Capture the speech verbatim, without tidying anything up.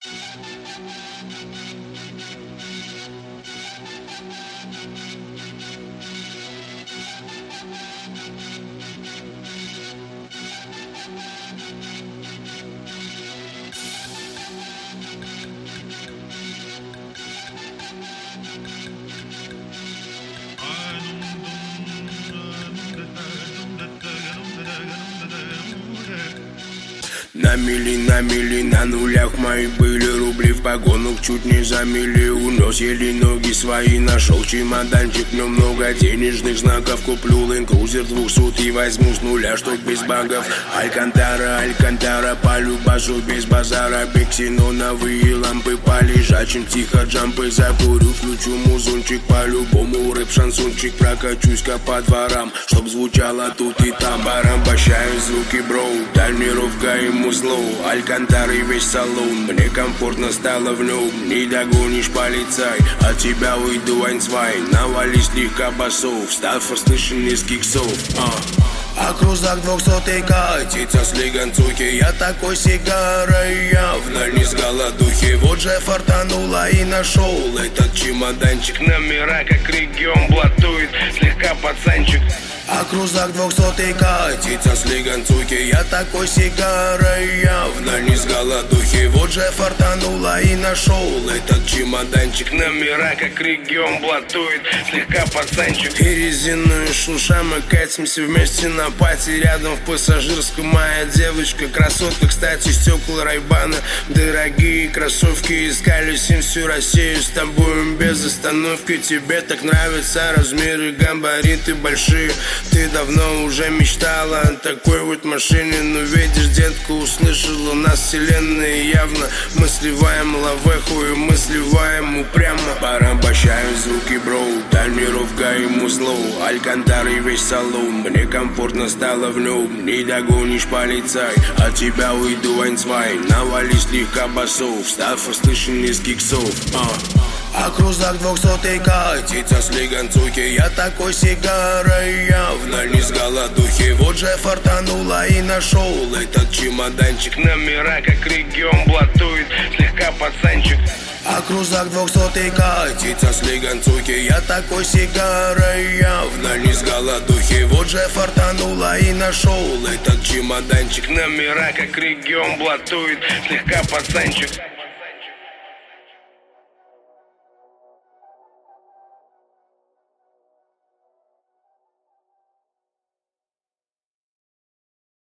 На мили, на мили, на нулях мои были рубли в погонах, чуть не за мили унес, еле ноги свои нашел чемоданчик, в нем много денежных знаков, куплю Land Cruiser двухсот и возьму с нуля, чтоб без багов. Алькантара, Алькантара, по любасу без базара, биксеноновые лампы по лежачим, тихо джампы закурю, включу музончик, по-любому рэп-шансончик, прокачусь-ка по дворам, чтоб звучало тут и там. Барабащаю звуки, броу, тонировка ему зло, Алькантара и весь салон, мне комфортно стало в нем, не догонишь, полицай, от тебя уйду айнцвай, навали слегка басов, став услышан из киксов. а. А крузак двухсотый катится с лиганцухи, я такой сигарой явно не с голодухи. Вот же фартануло и нашел этот чемоданчик, номера как регион блатует, слегка пацанчик. А крузак двухсотый катится с лиганцухи, я такой сигарой явно не с голодухи. Вот же фартануло и нашел этот чемоданчик, номера как регион блатует, слегка пацанчик. И резиновые шуша, мы катимся вместе на пати, рядом в пассажирском моя девочка, красотка, кстати, стекла Райбана, дорогие кроссовки, искали всем всю Россию, с тобой без остановки. Тебе так нравятся размеры, габариты большие, ты давно уже мечтала о такой вот машине, но видишь, детка, услышала нас вселенная явно. Мы сливаем лавеху и мы сливаем упрямо. Барабащаю звуки, броу, тонировка ему зло, Алькантара и весь салон, мне комфортно стало в нем, не догонишь, полицай, от тебя уйду айнцвай, навали слегка басов, став услышан из киксов. а. А крузак двухсотый катится с лиганцухи, я такой сигарой явно не с голодухи. Вот же фартануло и нашел этот чемоданчик, номера как регион блатует, слегка пацанчик. А крузак двухсотый катится с лиганцухи, я такой сигарой явно не с голодухи. Вот же фартануло и нашел этот чемоданчик, номера как регион блатует, слегка пацанчик.